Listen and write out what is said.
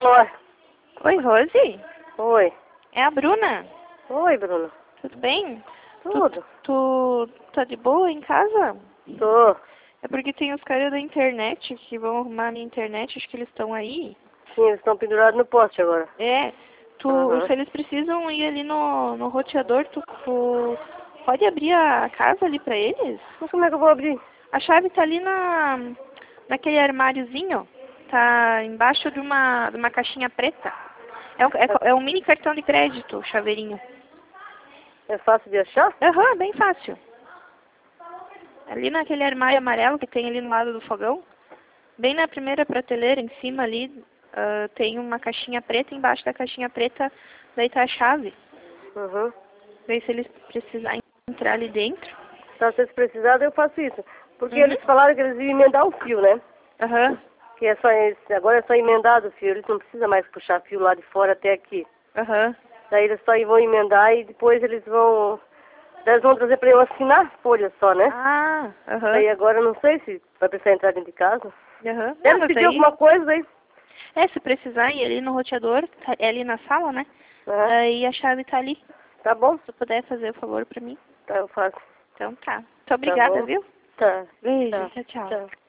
Oi. Oi, Rose? Oi. É a Bruna. Oi, Bruno. Tudo bem? Tudo. Tu tá de boa em casa? Tô. É porque tem os caras da internet que vão arrumar a minha internet, acho que eles estão aí. Sim, eles estão pendurados no poste agora. É, Uhum. se eles precisam ir ali no roteador, tu pode abrir a casa ali pra eles? Mas como é que eu vou abrir? A chave tá ali naquele armáriozinho, tá embaixo de uma caixinha preta. É um mini cartão de crédito, o chaveirinho. É fácil de achar? Aham, bem fácil. Ali naquele armário amarelo que tem ali no lado do fogão, bem na primeira prateleira, em cima ali, tem uma caixinha preta, embaixo da caixinha preta, daí tá a chave. Uhum. Daí se eles precisarem entrar ali dentro. Tá, se eles precisarem, eu faço isso. Porque Uhum. eles falaram que eles iam emendar o fio, né? Aham, Que é só, agora é só emendado o fio. Eles não precisam mais puxar fio lá de fora até aqui. aham. Daí eles só vão emendar e depois eles vão trazer pra eu assinar folha só, né? Ah, aham. Daí agora eu não sei se vai precisar entrar dentro de casa. Aham. Não, Deve mas pedir aí, alguma coisa aí. se precisar ir ali no roteador, é ali na sala, né? Aham. Daí a chave tá ali. Tá bom? Se tu puder fazer o favor pra mim. Tá, eu faço. Então tá. Muito Tá obrigada, bom? viu? Tá. Beijo, Tá. tchau, tchau. Tchau.